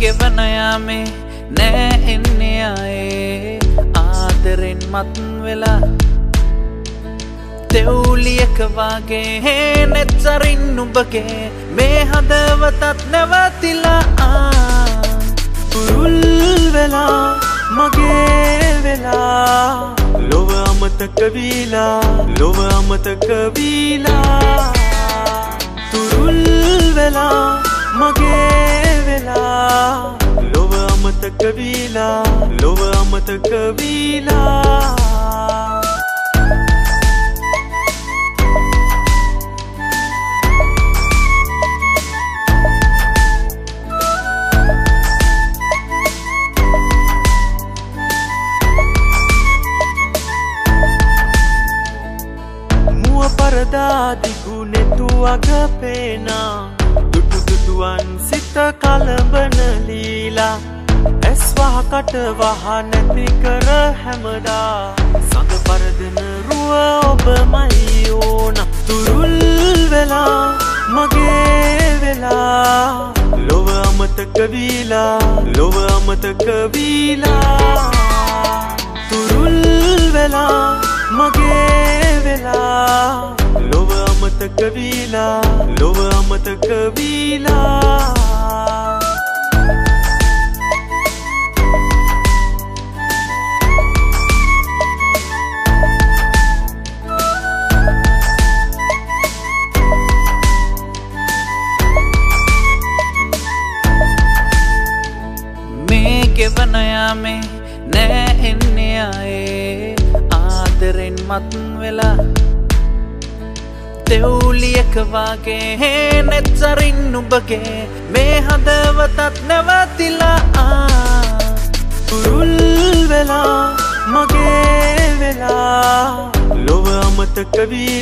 ගෙවන යාමේ නෑ එන්නේ ආයේ ආදරෙන් මත් වෙලා තෙවුලියක වගේ නෙච්චරින් නුඹගේ මේ හදවතත් නැවතිලා පුරුල් වෙලා මගේ වෙලා ලොව අමතක වීලා තුරුල් වෙලා මගේ වෙලා ලොව අමතක වීලා පරදාදිගු නෙතු අගපේනා දුටුදුටුවන් සිත කලඹන ලීලා ඇස් වහකට වහ නැති කර හැමදා සඳ පරදන රුව ඔබමයි ඕන තුරුල් වෙලා මගේ වෙලා ලොව අමතක වීලා තුරුල් වෙලා මගේ වෙලා ලොව අමතක වීලා මේ ගෙවන යාමේ නෑ එන්නේ ආයේ ආදරෙන් මත් වෙලා තෙවුලියක වගේ නෙච්චරින් නුඹගේ මේ හදවතත් නැවතිලා පුරුල් වෙලා මගේ වෙලා ලොව අමතක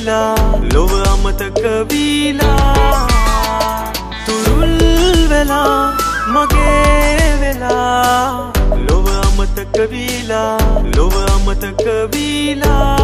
වීලා තුරුල් වෙලා මගේ වෙලා ලොව අමතක වීලා